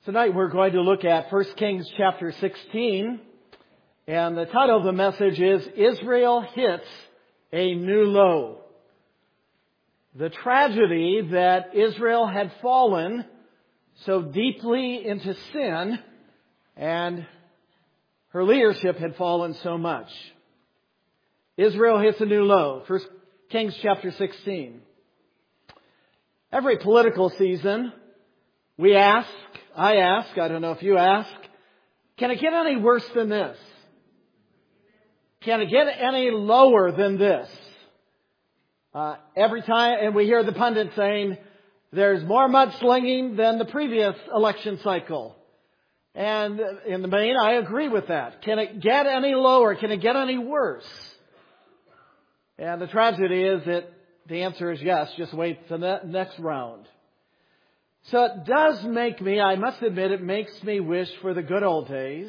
Tonight we're going to look at 1 Kings chapter 16, and the title of the message is Israel Hits a New Low. The tragedy that Israel had fallen so deeply into sin, and her leadership had fallen so much. Israel hits a new low. 1 Kings chapter 16. Every political season, I ask, I don't know if you ask, can it get any worse than this? Can it get any lower than this? Every time, and we hear the pundits saying, there's more mudslinging than the previous election cycle. And in the main, I agree with that. Can it get any lower? Can it get any worse? And the tragedy is that the answer is yes. Just wait for the next round. So it does make me, I must admit, it makes me wish for the good old days.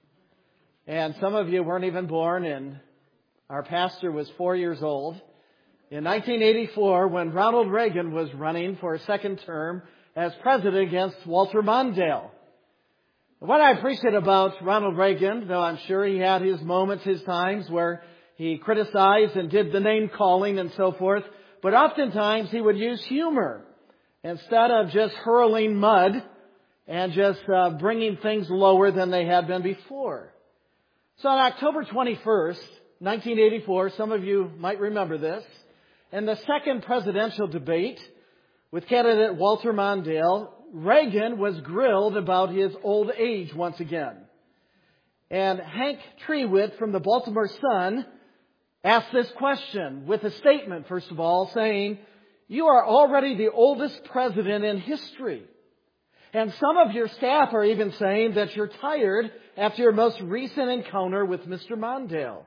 And some of you weren't even born, and our pastor was 4 years old. In 1984, when Ronald Reagan was running for a second term as president against Walter Mondale. What I appreciate about Ronald Reagan, though I'm sure he had his moments, his times where he criticized and did the name calling and so forth, but oftentimes he would use humor instead of just hurling mud and just bringing things lower than they had been before. So on October 21st, 1984, some of you might remember this, in the second presidential debate with candidate Walter Mondale, Reagan was grilled about his old age once again. And Hank Trewitt from the Baltimore Sun asked this question with a statement, first of all, saying, "You are already the oldest president in history. And some of your staff are even saying that you're tired after your most recent encounter with Mr. Mondale.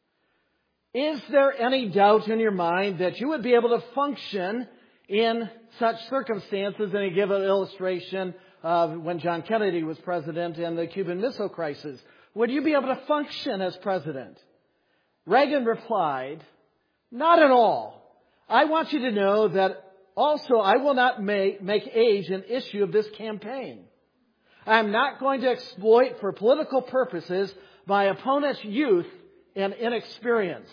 Is there any doubt in your mind that you would be able to function in such circumstances?" And he gave an illustration of when John Kennedy was president and the Cuban Missile Crisis. Would you be able to function as president? Reagan replied, "Not at all. I want you to know that also I will not make age an issue of this campaign. I am not going to exploit for political purposes my opponent's youth and inexperience."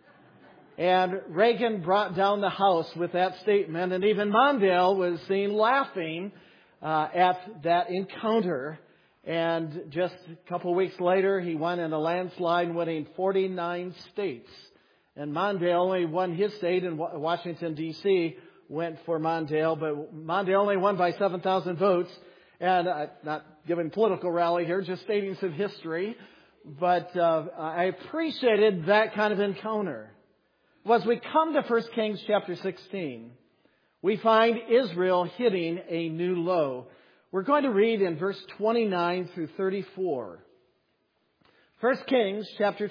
And Reagan brought down the House with that statement, and even Mondale was seen laughing at that encounter. And just a couple of weeks later, he won in a landslide, winning 49 states. And Mondale only won his state, in Washington, D.C., went for Mondale, but Mondale only won by 7,000 votes. And not giving political rally here, just stating some history. But I appreciated that kind of encounter. Well, as we come to 1 Kings chapter 16, we find Israel hitting a new low. We're going to read in verse 29 through 34. 1 Kings chapter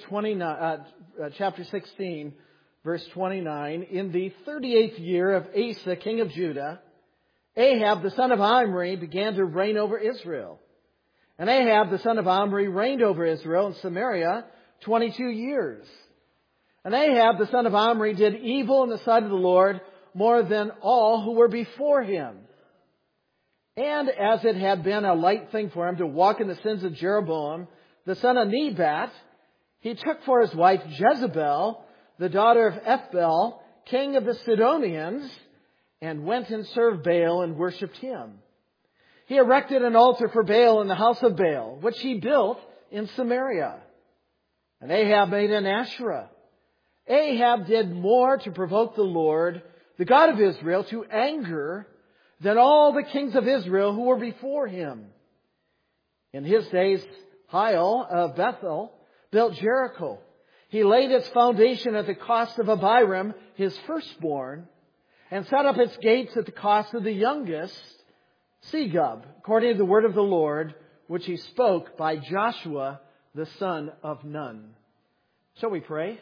16, verse 29. In the 38th year of Asa, king of Judah, Ahab, the son of Omri, began to reign over Israel. And Ahab, the son of Omri, reigned over Israel in Samaria 22 years. And Ahab, the son of Omri, did evil in the sight of the Lord more than all who were before him. And as it had been a light thing for him to walk in the sins of Jeroboam, the son of Nebat, he took for his wife Jezebel, the daughter of Ethbaal, king of the Sidonians, and went and served Baal and worshipped him. He erected an altar for Baal in the house of Baal, which he built in Samaria. And Ahab made an Asherah. Ahab did more to provoke the Lord, the God of Israel, to anger than all the kings of Israel who were before him. In his days, Hiel of Bethel built Jericho. He laid its foundation at the cost of Abiram, his firstborn, and set up its gates at the cost of the youngest, Segub, according to the word of the Lord, which he spoke by Joshua, the son of Nun. Shall we pray?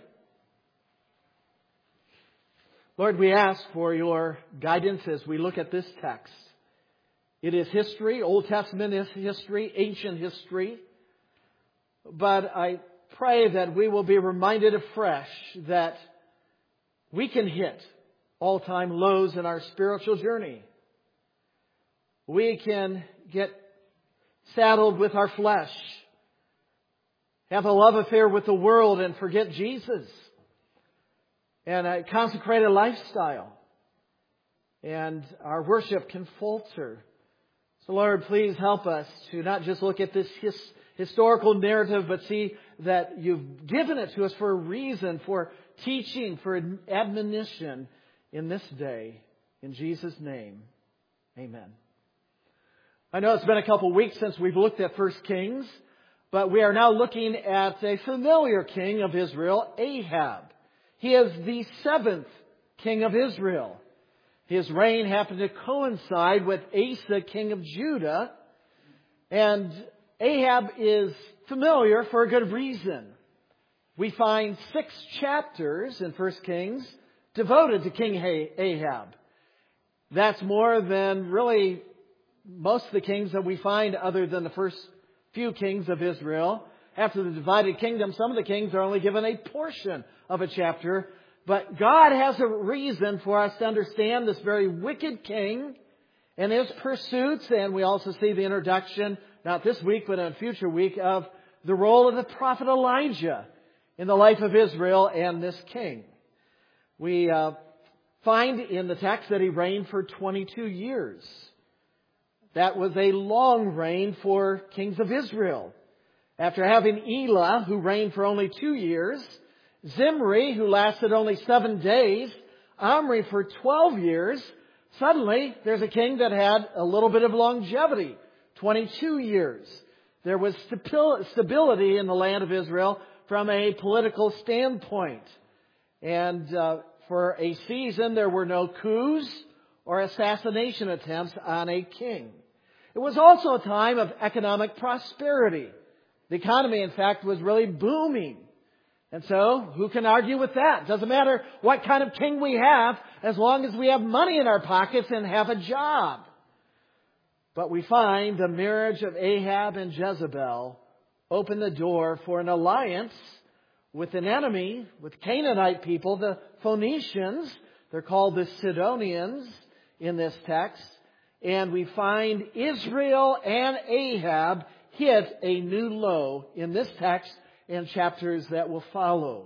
Lord, we ask for your guidance as we look at this text. It is history, Old Testament is history, ancient history. But I pray that we will be reminded afresh that we can hit all-time lows in our spiritual journey. We can get saddled with our flesh, have a love affair with the world and forget Jesus, and a consecrated lifestyle, and our worship can falter. So Lord, please help us to not just look at this historical narrative, but see that You've given it to us for a reason, for teaching, for admonition in this day. In Jesus' name, amen. I know it's been a couple weeks since we've looked at 1 Kings, but we are now looking at a familiar king of Israel, Ahab. He is the 7th king of Israel. His reign happened to coincide with Asa, king of Judah. And Ahab is familiar for a good reason. We find 6 chapters in 1 Kings devoted to King Ahab. That's more than really most of the kings that we find other than the first few kings of Israel. After the divided kingdom, some of the kings are only given a portion of a chapter. But God has a reason for us to understand this very wicked king and his pursuits. And we also see the introduction, not this week, but in a future week, of the role of the prophet Elijah in the life of Israel and this king. We find in the text that he reigned for 22 years. That was a long reign for kings of Israel. After having Elah, who reigned for only 2 years, Zimri, who lasted only 7 days, Omri for 12 years, suddenly there's a king that had a little bit of longevity, 22 years. There was stability in the land of Israel from a political standpoint. And for a season, there were no coups or assassination attempts on a king. It was also a time of economic prosperity. The economy, in fact, was really booming. And so, who can argue with that? Doesn't matter what kind of king we have, as long as we have money in our pockets and have a job. But we find the marriage of Ahab and Jezebel opened the door for an alliance with an enemy, with Canaanite people, the Phoenicians. They're called the Sidonians in this text. And we find Israel and Ahab hit a new low in this text and chapters that will follow.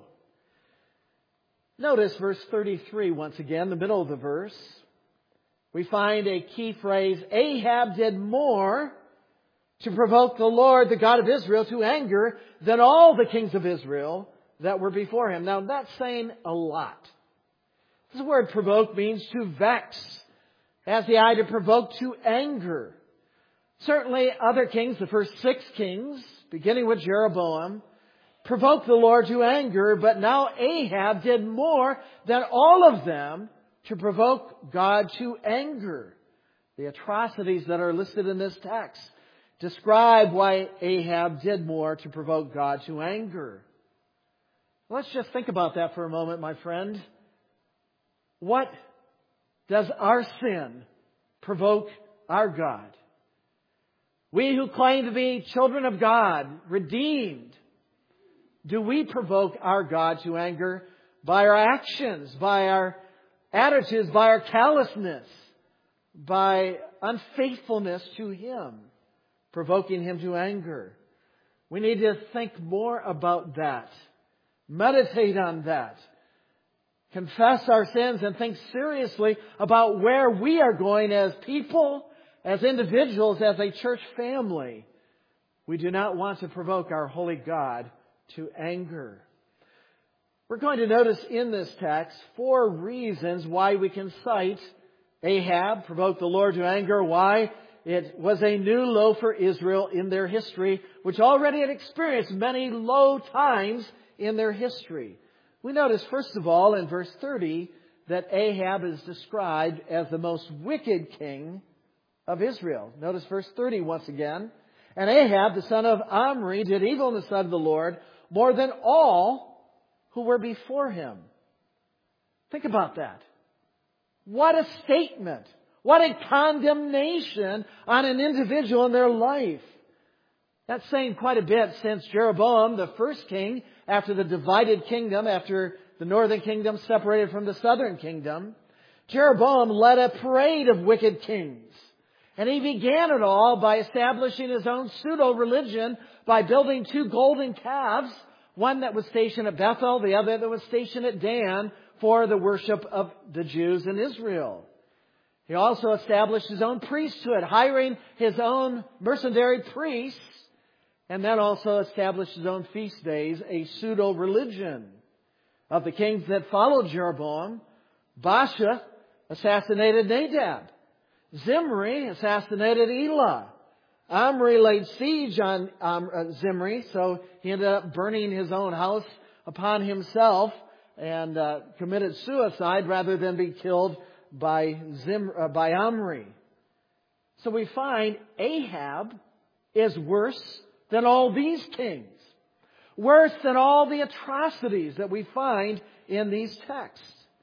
Notice verse 33 once again, the middle of the verse. We find a key phrase, Ahab did more to provoke the Lord, the God of Israel, to anger than all the kings of Israel that were before him. Now that's saying a lot. This word provoke means to vex, as the eye to provoke to anger. Certainly other kings, the first 6 kings, beginning with Jeroboam, provoked the Lord to anger, but now Ahab did more than all of them to provoke God to anger. The atrocities that are listed in this text describe why Ahab did more to provoke God to anger. Let's just think about that for a moment, my friend. What does our sin provoke our God? We who claim to be children of God, redeemed, do we provoke our God to anger by our actions, by our attitudes, by our callousness, by unfaithfulness to Him, provoking Him to anger? We need to think more about that. Meditate on that. Confess our sins and think seriously about where we are going as people, as individuals, as a church family. We do not want to provoke our holy God to anger. We're going to notice in this text 4 reasons why we can cite Ahab provoked the Lord to anger, why it was a new low for Israel in their history, which already had experienced many low times in their history. We notice, first of all, in verse 30, that Ahab is described as the most wicked king of Israel. Notice verse 30 once again. And Ahab, the son of Omri, did evil in the sight of the Lord more than all who were before him. Think about that. What a statement. What a condemnation on an individual in their life. That's saying quite a bit, since Jeroboam, the first king, after the divided kingdom, after the northern kingdom separated from the southern kingdom, Jeroboam led a parade of wicked kings. And he began it all by establishing his own pseudo-religion by building 2 golden calves, one that was stationed at Bethel, the other that was stationed at Dan, for the worship of the Jews in Israel. He also established his own priesthood, hiring his own mercenary priests, and then also established his own feast days, a pseudo-religion. Of the kings that followed Jeroboam, Baasha assassinated Nadab. Zimri assassinated Elah. Omri laid siege on Zimri, so he ended up burning his own house upon himself and committed suicide rather than be killed by Omri. So we find Ahab is worse than all these kings. Worse than all the atrocities that we find in these texts.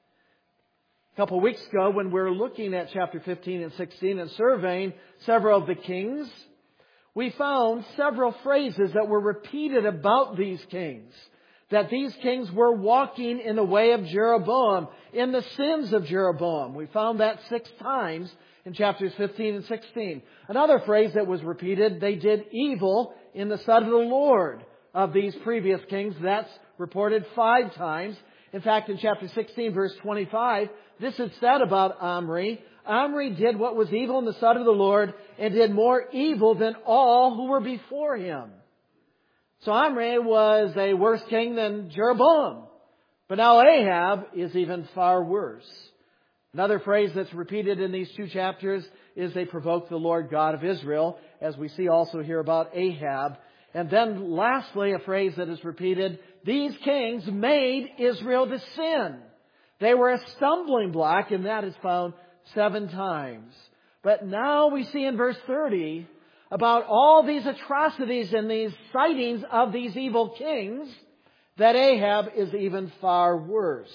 A couple of weeks ago, when we were looking at chapter 15 and 16 and surveying several of the kings, we found several phrases that were repeated about these kings. That these kings were walking in the way of Jeroboam, in the sins of Jeroboam. We found that 6 times in chapters 15 and 16. Another phrase that was repeated, they did evil in the sight of the Lord. Of these previous kings, that's reported 5 times. In fact, in chapter 16, verse 25, this is said about Omri. Omri did what was evil in the sight of the Lord and did more evil than all who were before him. So Omri was a worse king than Jeroboam. But now Ahab is even far worse. Another phrase that's repeated in these 2 chapters is they provoked the Lord God of Israel, as we see also here about Ahab. And then lastly, a phrase that is repeated, these kings made Israel to sin. They were a stumbling block, and that is found 7 times. But now we see in verse 30 about all these atrocities and these sightings of these evil kings, that Ahab is even far worse.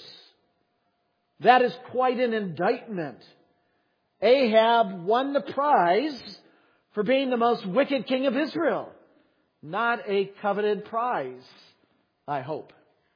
That is quite an indictment. Ahab won the prize for being the most wicked king of Israel. Not a coveted prize, I hope.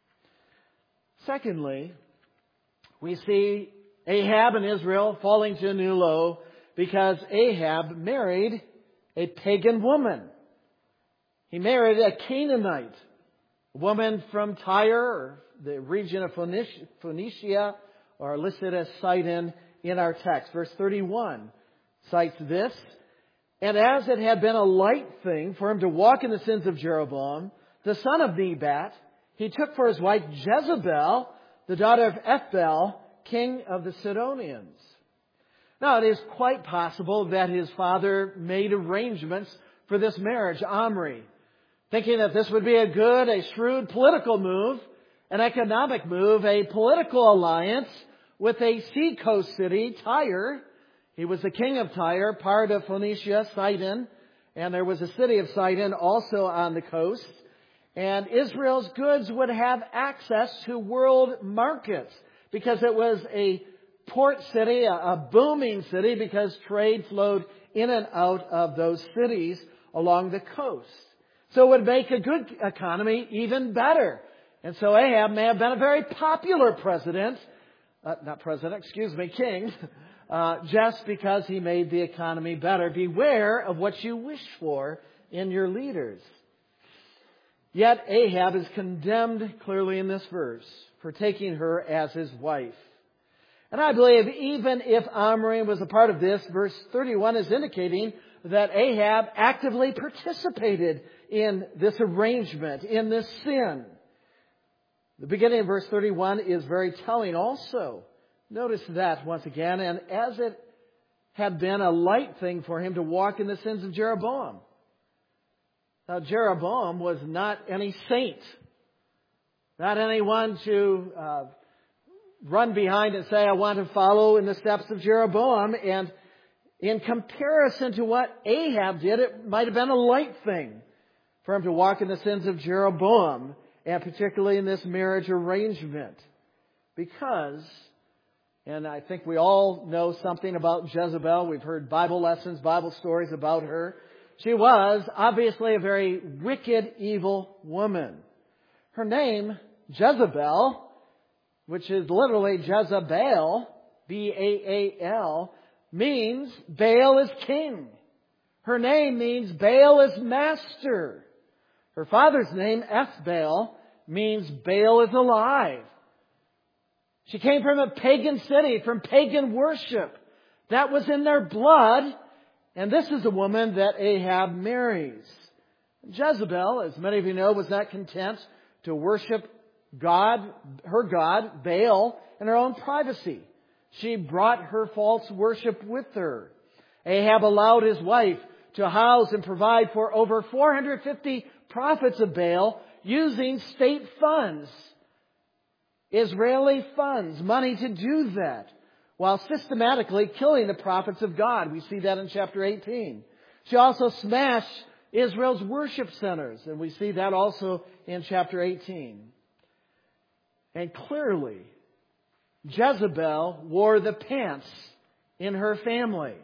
Secondly, we see Ahab and Israel falling to a new low because Ahab married a pagan woman. He married a Canaanite, a woman from Tyre, or the region of Phoenicia, or listed as Sidon in our text. Verse 31 cites this. And as it had been a light thing for him to walk in the sins of Jeroboam, the son of Nebat, he took for his wife Jezebel, the daughter of Ethbaal, king of the Sidonians. Now, it is quite possible that his father made arrangements for this marriage, Omri, thinking that this would be a shrewd political move, an economic move, a political alliance with a seacoast city, Tyre. He was the king of Tyre, part of Phoenicia, Sidon, and there was a city of Sidon also on the coast. And Israel's goods would have access to world markets because it was a port city, a booming city, because trade flowed in and out of those cities along the coast. So it would make a good economy even better. And so Ahab may have been a very popular king, just because he made the economy better. Beware of what you wish for in your leaders. Yet Ahab is condemned clearly in this verse for taking her as his wife. And I believe even if Omri was a part of this, verse 31 is indicating that Ahab actively participated in this arrangement, in this sin. The beginning of verse 31 is very telling also. Notice that once again. And as it had been a light thing for him to walk in the sins of Jeroboam. Now, Jeroboam was not any saint. Not anyone to run behind and say, I want to follow in the steps of Jeroboam. And in comparison to what Ahab did, it might have been a light thing for him to walk in the sins of Jeroboam, and particularly in this marriage arrangement. Because, and I think we all know something about Jezebel. We've heard Bible lessons, Bible stories about her. She was obviously a very wicked, evil woman. Her name, Jezebel, which is literally Jezebel, B-A-A-L, means Baal is king. Her name means Baal is master. Her father's name, Ethbaal, means Baal is alive. She came from a pagan city, from pagan worship. That was in their blood. And this is a woman that Ahab marries. Jezebel, as many of you know, was not content to worship God, her God, Baal, in her own privacy. She brought her false worship with her. Ahab allowed his wife to house and provide for over 450 prophets of Baal using state funds, Israeli funds, money to do that, while systematically killing the prophets of God. We see that in chapter 18. She also smashed Israel's worship centers, and we see that also in chapter 18. And clearly, Jezebel wore the pants in her family.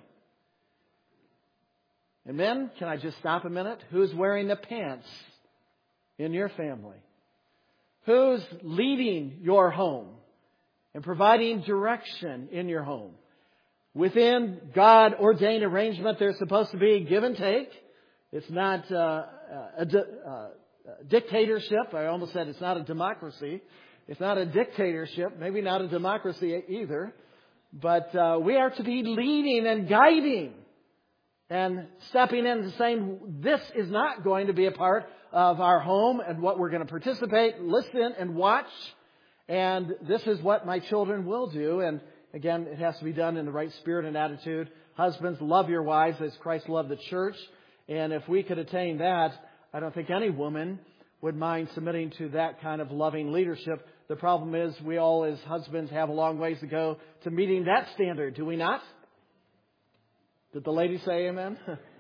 And men, can I just stop a minute? Who's wearing the pants in your family? Who's leading your home and providing direction in your home? Within God-ordained arrangement, there's supposed to be give and take. It's not a dictatorship. I almost said it's not a democracy. It's not a dictatorship. Maybe not a democracy either. But we are to be leading and guiding and stepping in and saying, this is not going to be a part of our home and what we're going to participate, listen, and watch. And this is what my children will do. And again, it has to be done in the right spirit and attitude. Husbands, love your wives as Christ loved the church. And if we could attain that, I don't think any woman would mind submitting to that kind of loving leadership. The problem is we all as husbands have a long ways to go to meeting that standard, do we not? Did the lady say amen?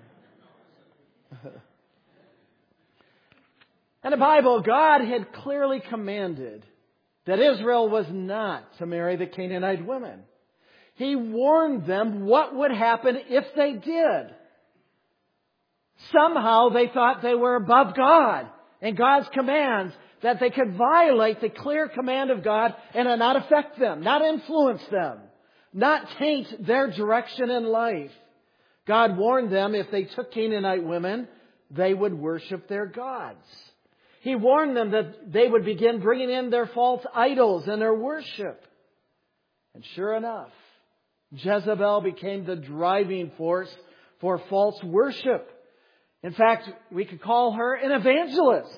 In the Bible, God had clearly commanded that Israel was not to marry the Canaanite women. He warned them what would happen if they did. Somehow they thought they were above God and God's commands, that they could violate the clear command of God and it not affect them, not influence them, not taint their direction in life. God warned them if they took Canaanite women, they would worship their gods. He warned them that they would begin bringing in their false idols in their worship. And sure enough, Jezebel became the driving force for false worship. In fact, we could call her an evangelist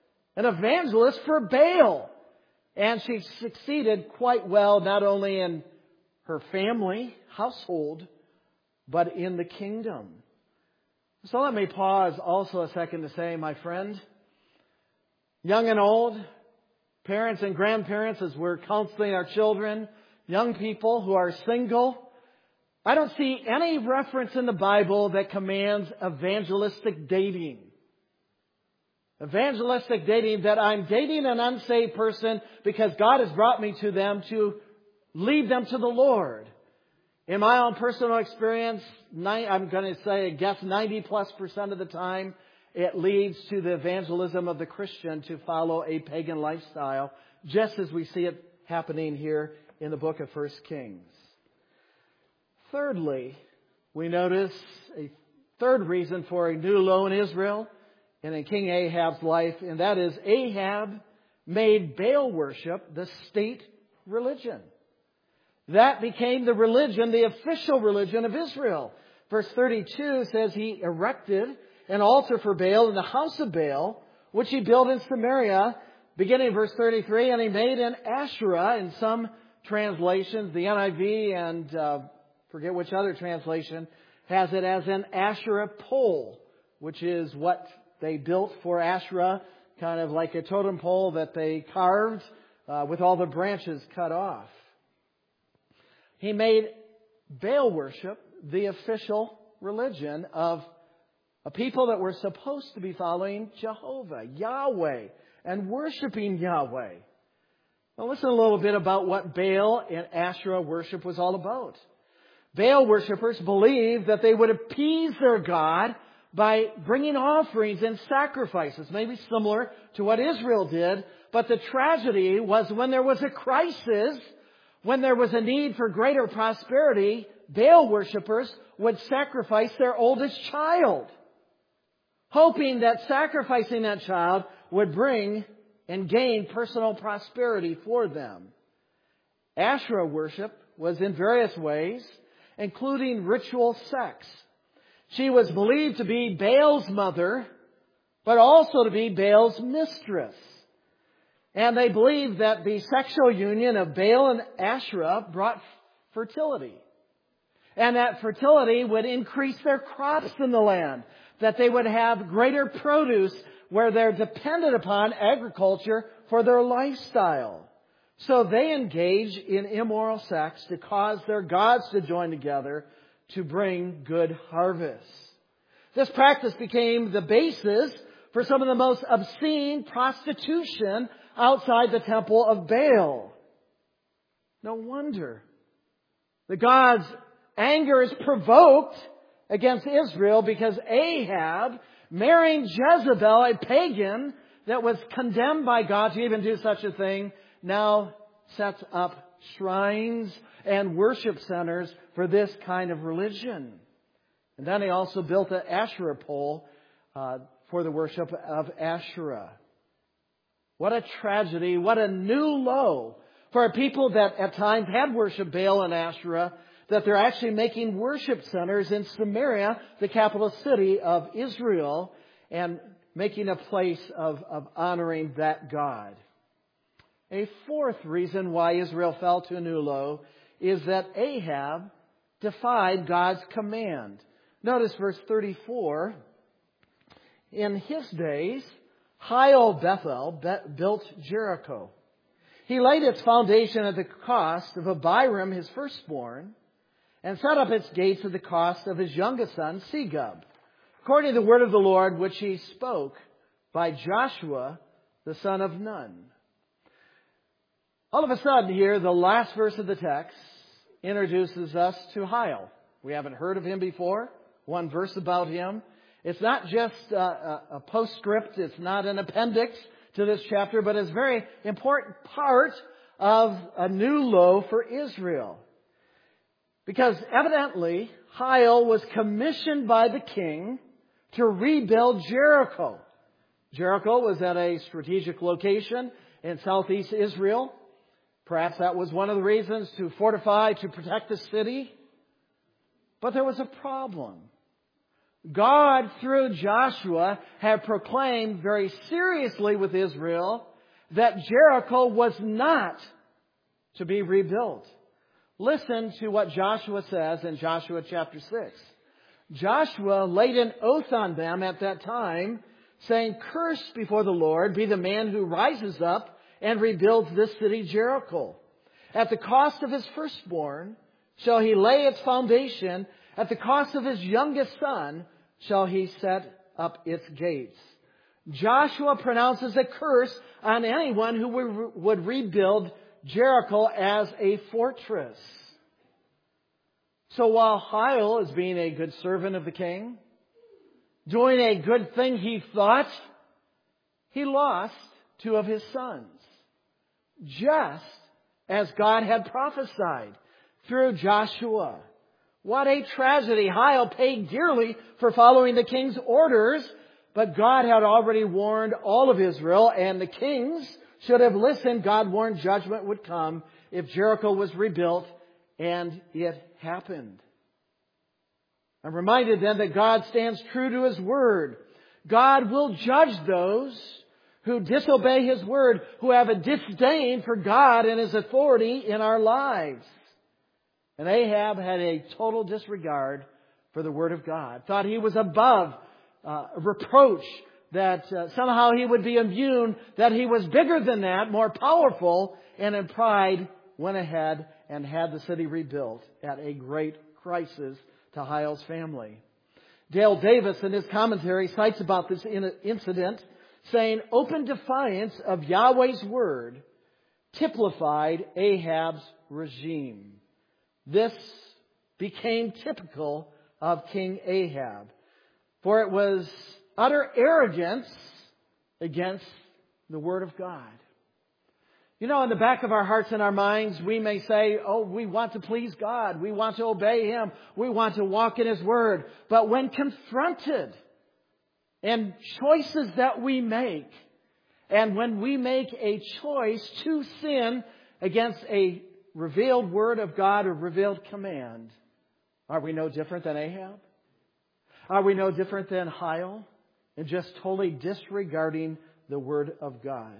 for Baal. And she succeeded quite well, not only in her family, household, but in the kingdom. So let me pause also a second to say, my friend, young and old, parents and grandparents, as we're counseling our children, young people who are single, I don't see any reference in the Bible that commands evangelistic dating. Evangelistic dating, that I'm dating an unsaved person because God has brought me to them to lead them to the Lord. In my own personal experience, I'm going to say, I guess 90+% of the time, it leads to the evangelism of the Christian to follow a pagan lifestyle, just as we see it happening here in the book of 1 Kings. Thirdly, we notice a third reason for a new low in Israel and in King Ahab's life, and that is Ahab made Baal worship the state religion. That became the religion, the official religion of Israel. Verse 32 says he erected an altar for Baal in the house of Baal, which he built in Samaria, beginning in verse 33, and he made an Asherah in some translations, the NIV and forget which other translation has it as an Asherah pole, which is what they built for Asherah, kind of like a totem pole that they carved with all the branches cut off. He made Baal worship the official religion of a people that were supposed to be following Jehovah, Yahweh, and worshiping Yahweh. Now listen a little bit about what Baal and Asherah worship was all about. Baal worshippers believed that they would appease their God by bringing offerings and sacrifices, maybe similar to what Israel did. But the tragedy was when there was a crisis, when there was a need for greater prosperity, Baal worshippers would sacrifice their oldest child, hoping that sacrificing that child would bring and gain personal prosperity for them. Asherah worship was in various ways, including ritual sex. She was believed to be Baal's mother, but also to be Baal's mistress. And they believed that the sexual union of Baal and Asherah brought fertility. And that fertility would increase their crops in the land, that they would have greater produce where they're dependent upon agriculture for their lifestyle. So they engage in immoral sex to cause their gods to join together to bring good harvests. This practice became the basis for some of the most obscene prostitution outside the temple of Baal. No wonder the God's anger is provoked against Israel because Ahab, marrying Jezebel, a pagan that was condemned by God to even do such a thing, now sets up shrines and worship centers for this kind of religion. And then he also built an Asherah pole for the worship of Asherah. What a tragedy, what a new low for a people that at times had worshipped Baal and Asherah, that they're actually making worship centers in Samaria, the capital city of Israel, and making a place of honoring that God. A fourth reason why Israel fell to a new low is that Ahab defied God's command. Notice verse 34. In his days, Hiel Bethel built Jericho. He laid its foundation at the cost of Abiram, his firstborn, and set up its gates at the cost of his youngest son, Segub, according to the word of the Lord which he spoke by Joshua, the son of Nun. All of a sudden here, the last verse of the text introduces us to Hiel. We haven't heard of him before. One verse about him. It's not just a postscript. It's not an appendix to this chapter, but it's a very important part of a new low for Israel. Because evidently, Hiel was commissioned by the king to rebuild Jericho. Jericho was at a strategic location in southeast Israel. Perhaps that was one of the reasons to fortify, to protect the city. But there was a problem. God, through Joshua, had proclaimed very seriously with Israel that Jericho was not to be rebuilt. Listen to what Joshua says in Joshua chapter 6. Joshua laid an oath on them at that time, saying, "Cursed before the Lord be the man who rises up and rebuilds this city Jericho. At the cost of his firstborn shall he lay its foundation. At the cost of his youngest son shall he set up its gates." Joshua pronounces a curse on anyone who would rebuild Jericho as a fortress. So while Hiel is being a good servant of the king, doing a good thing he thought, he lost two of his sons. Just as God had prophesied through Joshua. What a tragedy. Hiel paid dearly for following the king's orders, but God had already warned all of Israel, and the kings should have listened. God warned judgment would come if Jericho was rebuilt, and it happened. I'm reminded then that God stands true to His word. God will judge those who disobey His word, who have a disdain for God and His authority in our lives. And Ahab had a total disregard for the word of God. Thought he was above reproach, that somehow he would be immune, that he was bigger than that, more powerful, and in pride went ahead and had the city rebuilt at a great crisis to Hiel's family. Dale Davis in his commentary cites about this incident, saying, "Open defiance of Yahweh's word typified Ahab's regime." This became typical of King Ahab, for it was utter arrogance against the Word of God. You know, in the back of our hearts and our minds, we may say, oh, we want to please God. We want to obey Him. We want to walk in His Word. But when confronted and choices that we make, and when we make a choice to sin against a revealed Word of God or revealed command, are we no different than Ahab? Are we no different than Hiel in just totally disregarding the Word of God?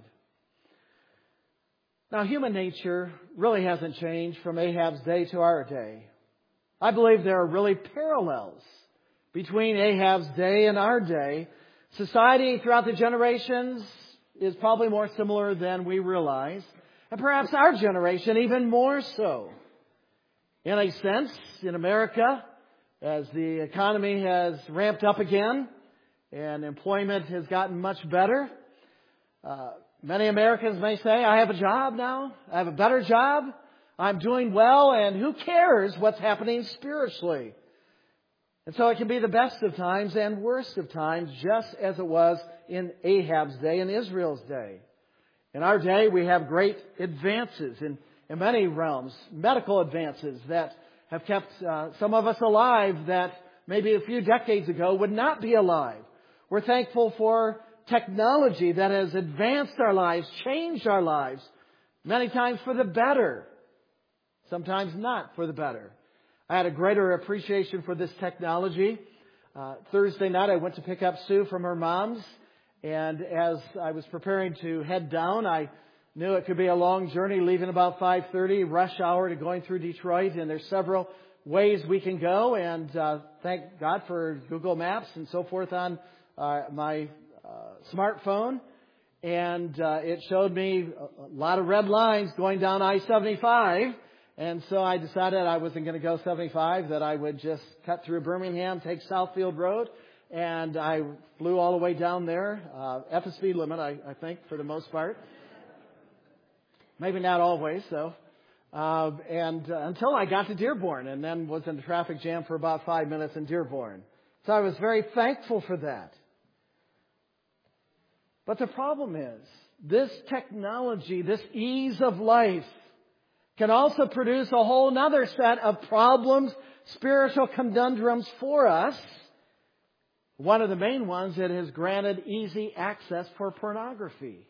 Now, human nature really hasn't changed from Ahab's day to our day. I believe there are really parallels between Ahab's day and our day. Society throughout the generations is probably more similar than we realize, and perhaps our generation even more so. In a sense, in America, as the economy has ramped up again and employment has gotten much better, many Americans may say, I have a job now. I have a better job. I'm doing well, and who cares what's happening spiritually? And so it can be the best of times and worst of times, just as it was in Ahab's day and Israel's day. In our day, we have great advances in many realms, medical advances that have kept some of us alive that maybe a few decades ago would not be alive. We're thankful for technology that has advanced our lives, changed our lives, many times for the better, sometimes not for the better. I had a greater appreciation for this technology. Thursday night, I went to pick up Sue from her mom's, and as I was preparing to head down, I knew it could be a long journey, leaving about 5:30, rush hour to going through Detroit, and there's several ways we can go, and thank God for Google Maps and so forth on my smartphone, and it showed me a lot of red lines going down I-75, and so I decided I wasn't going to go 75, that I would just cut through Birmingham, take Southfield Road, and I flew all the way down there at the speed limit, I think, for the most part. Maybe not always, though. And until I got to Dearborn, and then was in the traffic jam for about 5 minutes in Dearborn. So I was very thankful for that. But the problem is, this technology, this ease of life, can also produce a whole other set of problems, spiritual conundrums for us. One of the main ones, it has granted easy access for pornography.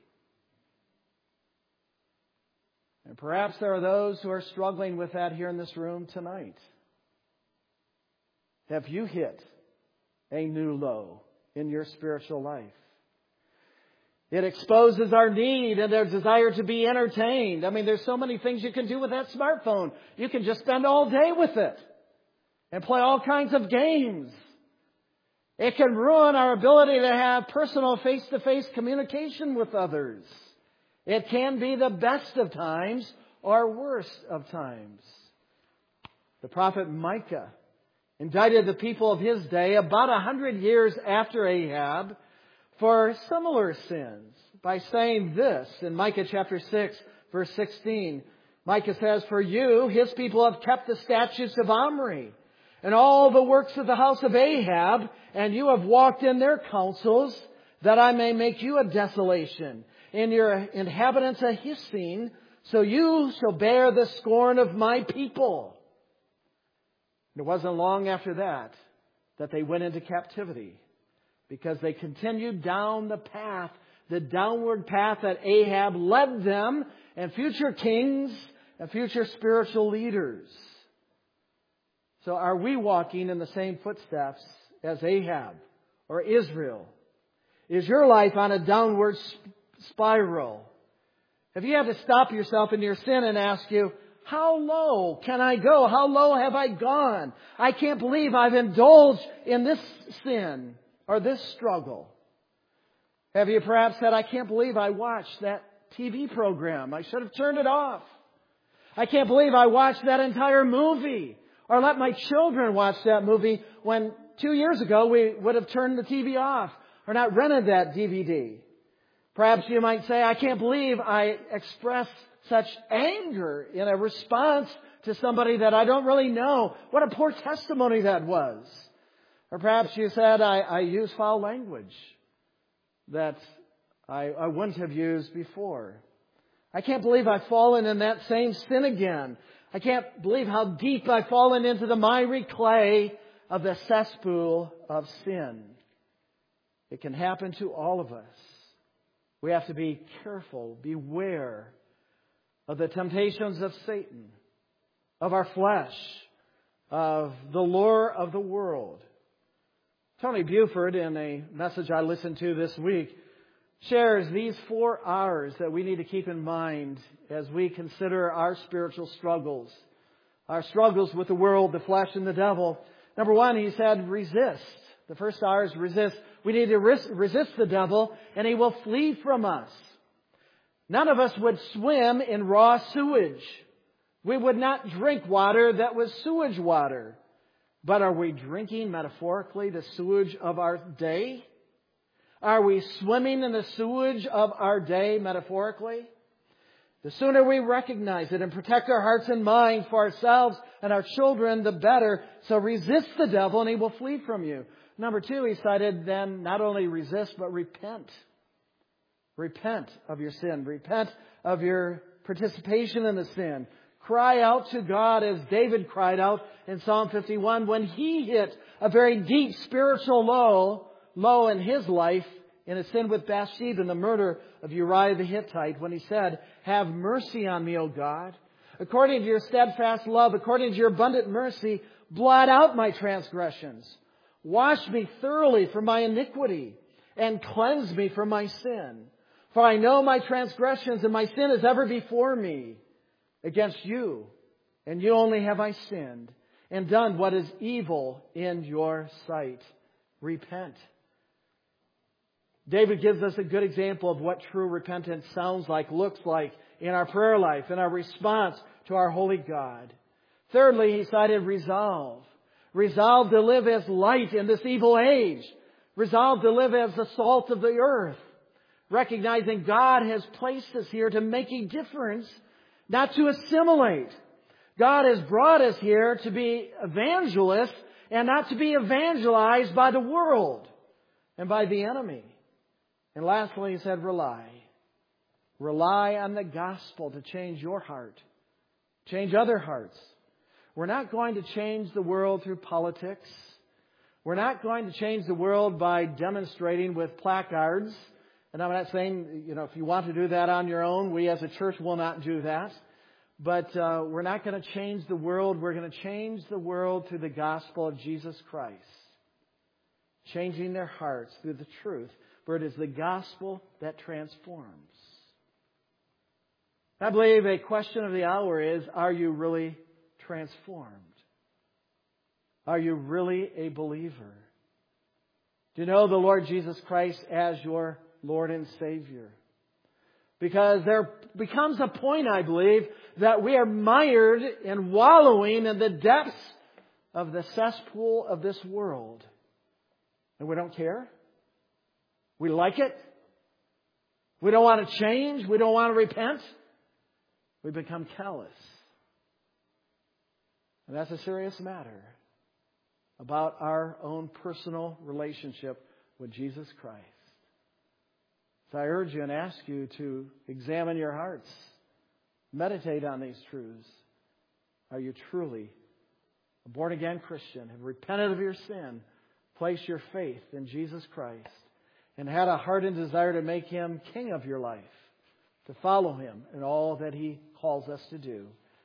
And perhaps there are those who are struggling with that here in this room tonight. Have you hit a new low in your spiritual life? It exposes our need and our desire to be entertained. I mean, there's so many things you can do with that smartphone. You can just spend all day with it and play all kinds of games. It can ruin our ability to have personal face-to-face communication with others. It can be the best of times or worst of times. The prophet Micah indicted the people of his day about 100 years after Ahab for similar sins by saying this in Micah chapter 6, verse 16. Micah says, "For you, his people, have kept the statutes of Omri and all the works of the house of Ahab, and you have walked in their counsels, that I may make you a desolation, and your inhabitants a hissing, so you shall bear the scorn of my people." It wasn't long after that they went into captivity, because they continued down the path, the downward path that Ahab led them, and future kings and future spiritual leaders. So are we walking in the same footsteps as Ahab or Israel? Is your life on a downward spiral? Have you had to stop yourself in your sin and ask you, how low can I go? How low have I gone? I can't believe I've indulged in this sin or this struggle. Have you perhaps said, I can't believe I watched that TV program. I should have turned it off. I can't believe I watched that entire movie or let my children watch that movie when 2 years ago we would have turned the TV off or not rented that DVD. Perhaps you might say, I can't believe I expressed such anger in a response to somebody that I don't really know. What a poor testimony that was. Or perhaps you said, I use foul language that I wouldn't have used before. I can't believe I've fallen in that same sin again. I can't believe how deep I've fallen into the miry clay of the cesspool of sin. It can happen to all of us. We have to be careful, beware of the temptations of Satan, of our flesh, of the lure of the world. Tony Buford, in a message I listened to this week, shares these 4 R's that we need to keep in mind as we consider our spiritual struggles. Our struggles with the world, the flesh, and the devil. Number 1, he said, resist. The first R is resist. We need to resist the devil, and he will flee from us. None of us would swim in raw sewage. We would not drink water that was sewage water. But are we drinking, metaphorically, the sewage of our day? Are we swimming in the sewage of our day, metaphorically? The sooner we recognize it and protect our hearts and minds for ourselves and our children, the better. So resist the devil and he will flee from you. Number 2, he cited then not only resist, but repent. Repent of your sin. Repent of your participation in the sin. Cry out to God as David cried out in Psalm 51 when he hit a very deep spiritual low in his life in a sin with Bathsheba and the murder of Uriah the Hittite, when he said, "Have mercy on me, O God. According to your steadfast love, according to your abundant mercy, blot out my transgressions. Wash me thoroughly from my iniquity and cleanse me from my sin. For I know my transgressions and my sin is ever before me. Against you, and you only have I sinned and done what is evil in your sight." Repent. David gives us a good example of what true repentance sounds like, looks like in our prayer life, in our response to our holy God. Thirdly, he cited resolve. Resolve to live as light in this evil age. Resolve to live as the salt of the earth. Recognizing God has placed us here to make a difference, not to assimilate. God has brought us here to be evangelists and not to be evangelized by the world and by the enemy. And lastly, he said, rely. Rely on the gospel to change your heart, change other hearts. We're not going to change the world through politics. We're not going to change the world by demonstrating with placards. And I'm not saying, if you want to do that on your own, we as a church will not do that. But we're not going to change the world. We're going to change the world through the gospel of Jesus Christ. Changing their hearts through the truth. For it is the gospel that transforms. I believe a question of the hour is, are you really transformed? Are you really a believer? Do you know the Lord Jesus Christ as your Lord and Savior? Because there becomes a point, I believe, that we are mired and wallowing in the depths of the cesspool of this world. And we don't care. We like it. We don't want to change. We don't want to repent. We become callous. And that's a serious matter about our own personal relationship with Jesus Christ. So I urge you and ask you to examine your hearts. Meditate on these truths. Are you truly a born-again Christian? Have repented of your sin? Placed your faith in Jesus Christ? And had a heart and desire to make Him King of your life? To follow Him in all that He calls us to do?